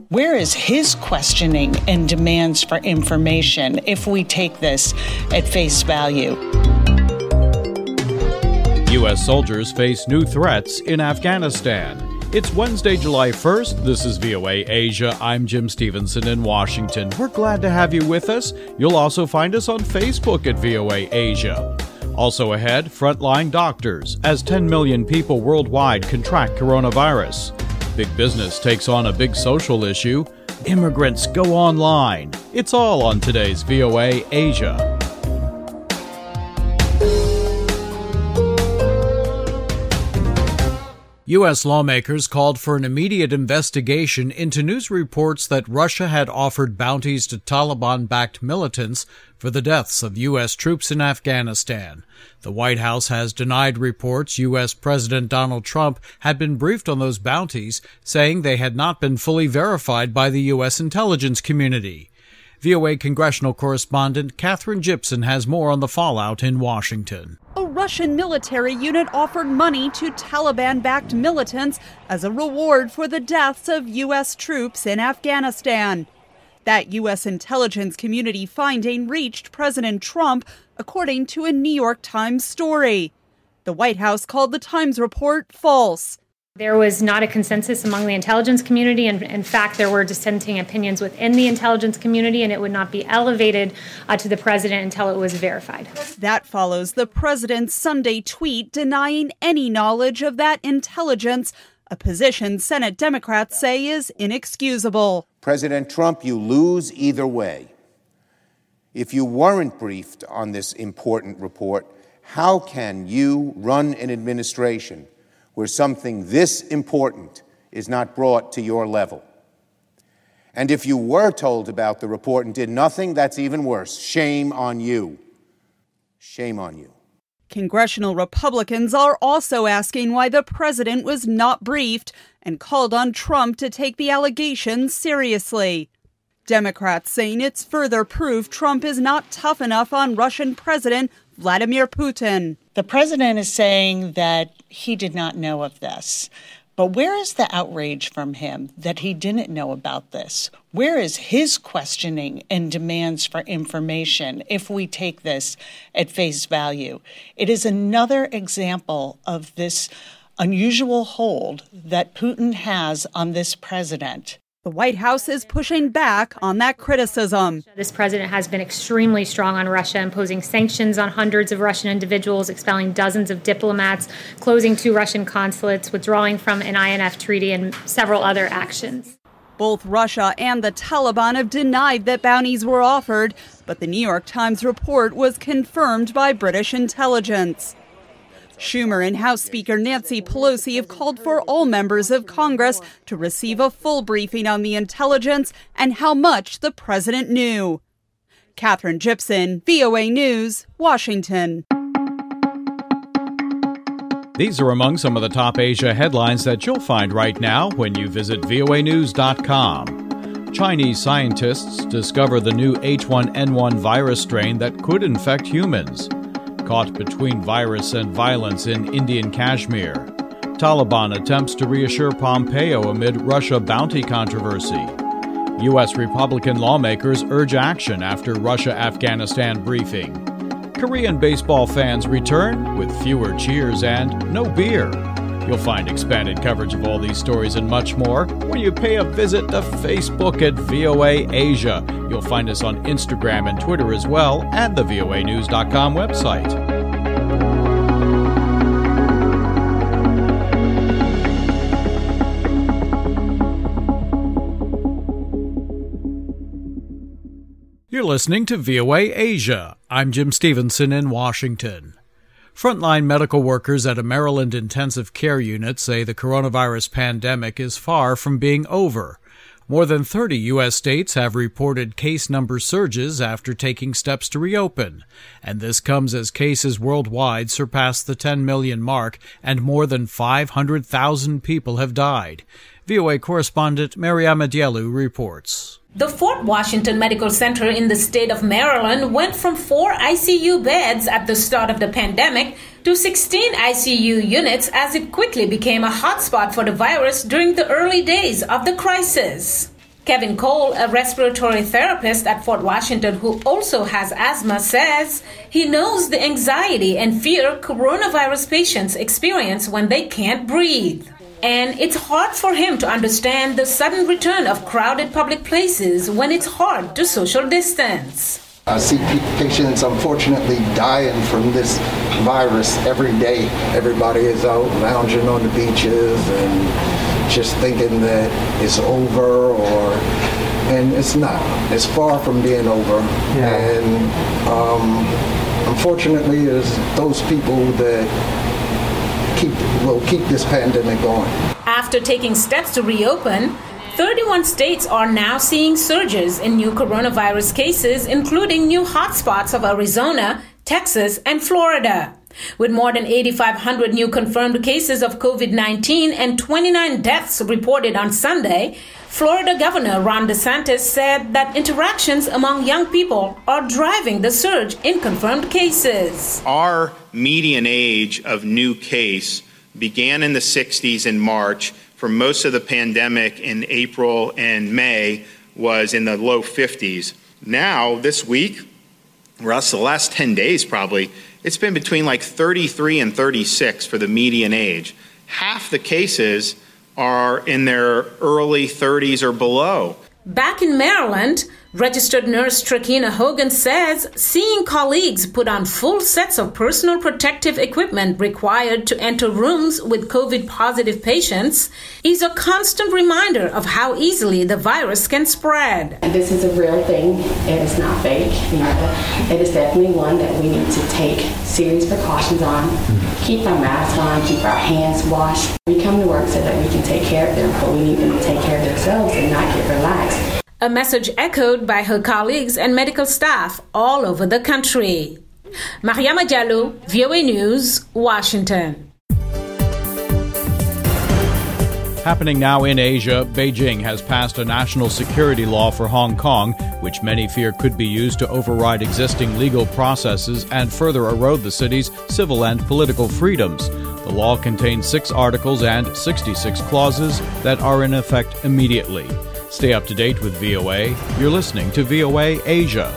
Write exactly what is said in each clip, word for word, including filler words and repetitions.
Where is his questioning and demands for information if we take this at face value? U S soldiers face new threats in Afghanistan. It's Wednesday, July first. This is V O A Asia. I'm Jim Stevenson in Washington. We're glad to have you with us. You'll also find us on Facebook at V O A Asia. Also ahead, frontline doctors, as ten million people worldwide contract coronavirus. Big business takes on a big social issue. Immigrants go online. It's all on today's V O A Asia. U S lawmakers called for an immediate investigation into news reports that Russia had offered bounties to Taliban-backed militants for the deaths of U S troops in Afghanistan. The White House has denied reports U S President Donald Trump had been briefed on those bounties, saying they had not been fully verified by the U S intelligence community. V O A congressional correspondent Katherine Gypson has more on the fallout in Washington. A Russian military unit offered money to Taliban-backed militants as a reward for the deaths of U S troops in Afghanistan. That U S intelligence community finding reached President Trump, according to a New York Times story. The White House called the Times report false. There was not a consensus among the intelligence community, and in fact, there were dissenting opinions within the intelligence community, and it would not be elevated uh, to the president until it was verified. That follows the president's Sunday tweet denying any knowledge of that intelligence, a position Senate Democrats say is inexcusable. President Trump, you lose either way. If you weren't briefed on this important report, how can you run an administration where something this important is not brought to your level? And if you were told about the report and did nothing, that's even worse. Shame on you. Shame on you. Congressional Republicans are also asking why the president was not briefed and called on Trump to take the allegations seriously. Democrats saying it's further proof Trump is not tough enough on Russian President Vladimir Putin. The president is saying that he did not know of this. But where is the outrage from him that he didn't know about this? Where is his questioning and demands for information if we take this at face value? It is another example of this unusual hold that Putin has on this president. The White House is pushing back on that criticism. This president has been extremely strong on Russia, imposing sanctions on hundreds of Russian individuals, expelling dozens of diplomats, closing two Russian consulates, withdrawing from an I N F treaty, and several other actions. Both Russia and the Taliban have denied that bounties were offered, but the New York Times report was confirmed by British intelligence. Schumer and House Speaker Nancy Pelosi have called for all members of Congress to receive a full briefing on the intelligence and how much the president knew. Katherine Gypson, V O A News, Washington. These are among some of the top Asia headlines that you'll find right now when you visit V O A news dot com. Chinese scientists discover the new H one N one virus strain that could infect humans. Caught between virus and violence in Indian Kashmir. Taliban attempts to reassure Pompeo amid Russia bounty controversy. U S Republican lawmakers urge action after Russia-Afghanistan briefing. Korean baseball fans return with fewer cheers and no beer. You'll find expanded coverage of all these stories and much more when you pay a visit to Facebook at V O A Asia. You'll find us on Instagram and Twitter as well, and the V O A news dot com website. You're listening to V O A Asia. I'm Jim Stevenson in Washington. Frontline medical workers at a Maryland intensive care unit say the coronavirus pandemic is far from being over. More than thirty U S states have reported case number surges after taking steps to reopen, and this comes as cases worldwide surpass the ten million mark and more than five hundred thousand people have died. V O A correspondent Mariama Diallo reports. The Fort Washington Medical Center in the state of Maryland went from four I C U beds at the start of the pandemic to sixteen I C U units as it quickly became a hotspot for the virus during the early days of the crisis. Kevin Cole, a respiratory therapist at Fort Washington who also has asthma, says he knows the anxiety and fear coronavirus patients experience when they can't breathe. And it's hard for him to understand the sudden return of crowded public places when it's hard to social distance. I see patients, unfortunately, dying from this virus every day. Everybody is out lounging on the beaches and just thinking that it's over, or and it's not. It's far from being over. Yeah. And um, unfortunately, it's those people that keep will keep this pandemic going. After taking steps to reopen, thirty-one states are now seeing surges in new coronavirus cases, including new hotspots of Arizona, Texas, and Florida. With more than eighty-five hundred new confirmed cases of covid nineteen and twenty-nine deaths reported on Sunday, Florida Governor Ron DeSantis said that interactions among young people are driving the surge in confirmed cases. Our median age of new case began in the sixties in March. For most of the pandemic in April and May was in the low fifties. Now, this week, or else the last ten days probably, it's been between like thirty-three and thirty-six for the median age. Half the cases are in their early thirties or below. Back in Maryland, registered nurse Trakina Hogan says seeing colleagues put on full sets of personal protective equipment required to enter rooms with COVID-positive patients is a constant reminder of how easily the virus can spread. This is a real thing. It is not fake. You know, it is definitely one that we need to take serious precautions on. Keep our masks on, keep our hands washed. We come to work so that we can take care of them, but we need them to take care of themselves and not get relaxed. A message echoed by her colleagues and medical staff all over the country. Mariama Diallo, V O A News, Washington. Happening now in Asia, Beijing has passed a national security law for Hong Kong, which many fear could be used to override existing legal processes and further erode the city's civil and political freedoms. The law contains six articles and sixty-six clauses that are in effect immediately. Stay up to date with V O A. You're listening to V O A Asia.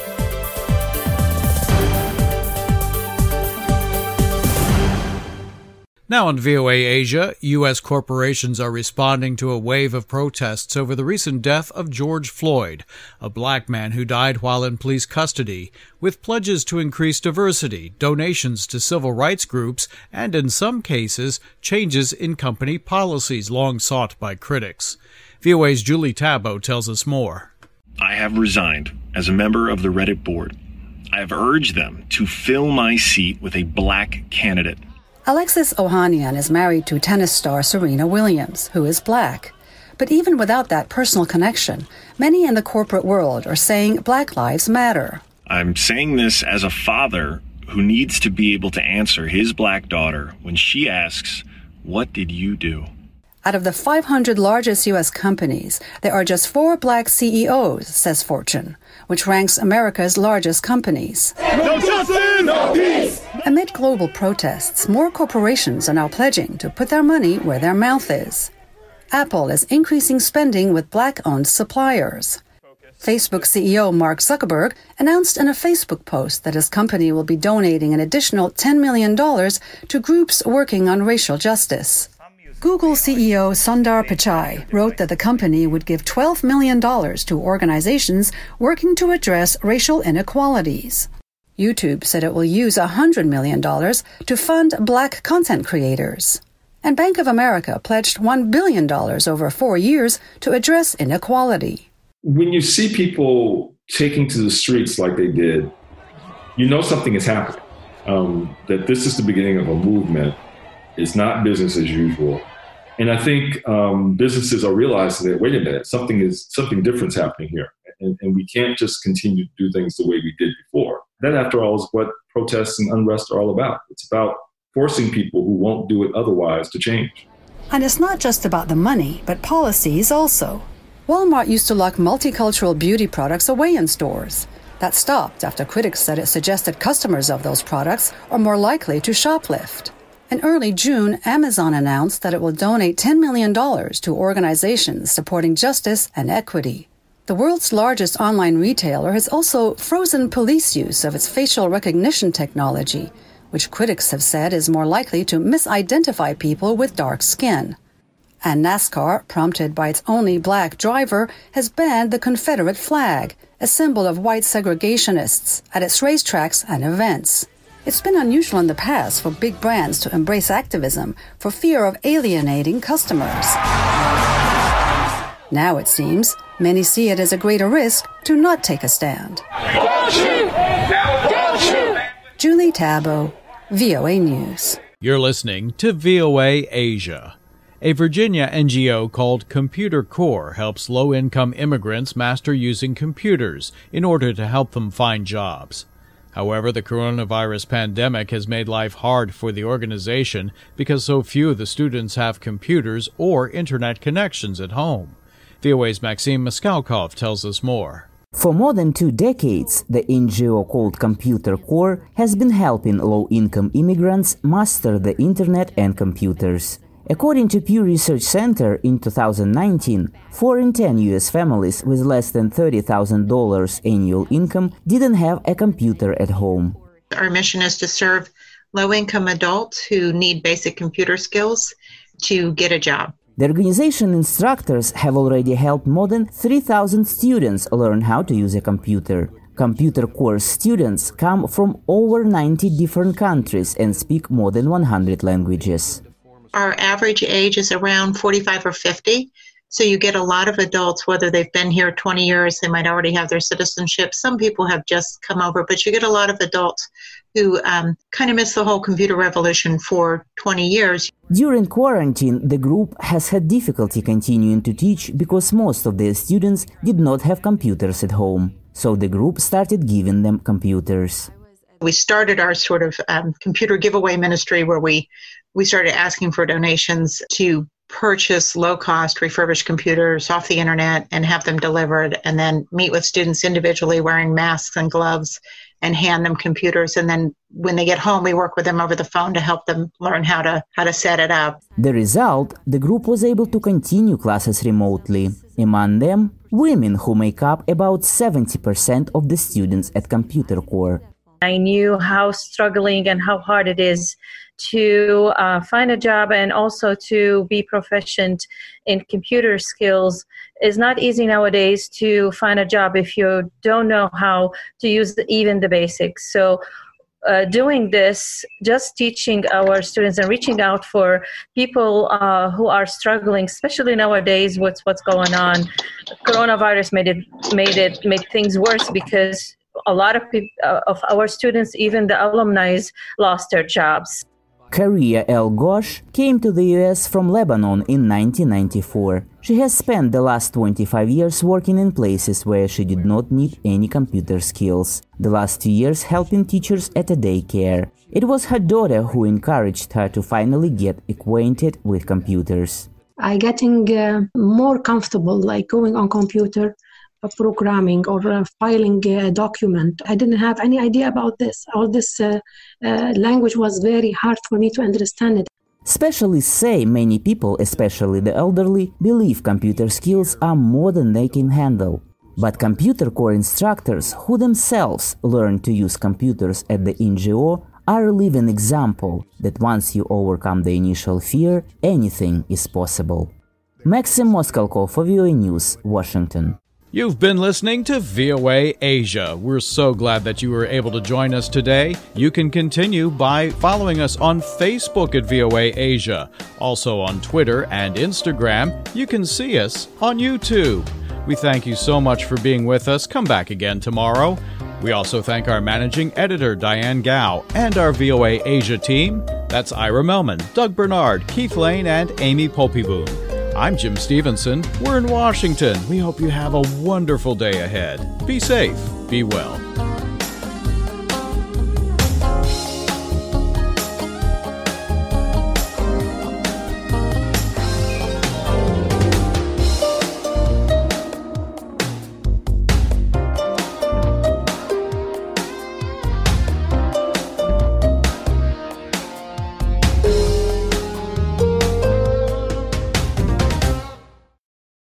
Now on V O A Asia, U S corporations are responding to a wave of protests over the recent death of George Floyd, a black man who died while in police custody, with pledges to increase diversity, donations to civil rights groups, and in some cases, changes in company policies long sought by critics. V O A's Julie Tabo tells us more. I have resigned as a member of the Reddit board. I have urged them to fill my seat with a black candidate. Alexis Ohanian is married to tennis star Serena Williams, who is black. But even without that personal connection, many in the corporate world are saying Black Lives Matter. I'm saying this as a father who needs to be able to answer his black daughter when she asks, "What did you do?" Out of the five hundred largest U S companies, there are just four black C E Os, says Fortune, which ranks America's largest companies. No justice, no peace! Amid global protests, more corporations are now pledging to put their money where their mouth is. Apple is increasing spending with black-owned suppliers. Facebook C E O Mark Zuckerberg announced in a Facebook post that his company will be donating an additional ten million dollars to groups working on racial justice. Google C E O Sundar Pichai wrote that the company would give twelve million dollars to organizations working to address racial inequalities. YouTube said it will use one hundred million dollars to fund black content creators. And Bank of America pledged one billion dollars over four years to address inequality. When you see people taking to the streets like they did, you know something is happening, um, that this is the beginning of a movement. It's not business as usual. And I think um, businesses are realizing that, wait a minute, something is something different's happening here. And, and we can't just continue to do things the way we did before. That, after all, is what protests and unrest are all about. It's about forcing people who won't do it otherwise to change. And it's not just about the money, but policies also. Walmart used to lock multicultural beauty products away in stores. That stopped after critics said it suggested customers of those products are more likely to shoplift. In early June, Amazon announced that it will donate ten million dollars to organizations supporting justice and equity. The world's largest online retailer has also frozen police use of its facial recognition technology, which critics have said is more likely to misidentify people with dark skin. And NASCAR, prompted by its only black driver, has banned the Confederate flag, a symbol of white segregationists, at its racetracks and events. It's been unusual in the past for big brands to embrace activism for fear of alienating customers. Now, it seems, many see it as a greater risk to not take a stand. Don't shoot! Don't shoot! Julie Tabo, V O A News. You're listening to V O A Asia. A Virginia N G O called Computer Corps helps low-income immigrants master using computers in order to help them find jobs. However, the coronavirus pandemic has made life hard for the organization because so few of the students have computers or internet connections at home. V O A's Maxim Miskalkov tells us more. For more than two decades, the N G O called Computer Corps has been helping low-income immigrants master the internet and computers. According to Pew Research Center, in two thousand nineteen, four in ten U S families with less than thirty thousand dollars annual income didn't have a computer at home. Our mission is to serve low-income adults who need basic computer skills to get a job. The organization instructors have already helped more than three thousand students learn how to use a computer. Computer Corps students come from over ninety different countries and speak more than one hundred languages. Our average age is around forty-five or fifty, so you get a lot of adults, whether they've been here twenty years, they might already have their citizenship. Some people have just come over, but you get a lot of adults who um, kind of missed the whole computer revolution for twenty years. During quarantine, the group has had difficulty continuing to teach because most of their students did not have computers at home. So the group started giving them computers. We started our sort of um, computer giveaway ministry where we We started asking for donations to purchase low-cost refurbished computers off the internet and have them delivered, and then meet with students individually wearing masks and gloves and hand them computers. And then when they get home, we work with them over the phone to help them learn how to how to set it up. The result, the group was able to continue classes remotely. Among them, women who make up about seventy percent of the students at Computer Corps. I knew how struggling and how hard it is to uh, find a job and also to be proficient in computer skills. It's not easy nowadays to find a job if you don't know how to use even the basics. So uh, doing this, just teaching our students and reaching out for people uh, who are struggling, especially nowadays with what's going on. Coronavirus made it made it make things worse because a lot of people, uh, of our students, even the alumni, lost their jobs. Karia El Ghosh came to the U S from Lebanon in nineteen ninety-four. She has spent the last twenty-five years working in places where she did not need any computer skills. The last two years helping teachers at a daycare. It was her daughter who encouraged her to finally get acquainted with computers. I getting uh, more comfortable, like going on computer, uh, programming or uh, filing a document. I didn't have any idea about this. All this uh, uh, language was very hard for me to understand it. Specialists say many people, especially the elderly, believe computer skills are more than they can handle. But Computer Corps instructors who themselves learn to use computers at the N G O are a living example that once you overcome the initial fear, anything is possible. Maxim Miskalkov for V O A News, Washington. You've been listening to V O A Asia. We're so glad that you were able to join us today. You can continue by following us on Facebook at V O A Asia. Also on Twitter and Instagram. You can see us on YouTube. We thank you so much for being with us. Come back again tomorrow. We also thank our managing editor, Diane Gao, and our V O A Asia team. That's Ira Melman, Doug Bernard, Keith Lane, and Amy Popivoon. I'm Jim Stevenson. We're in Washington. We hope you have a wonderful day ahead. Be safe. Be well.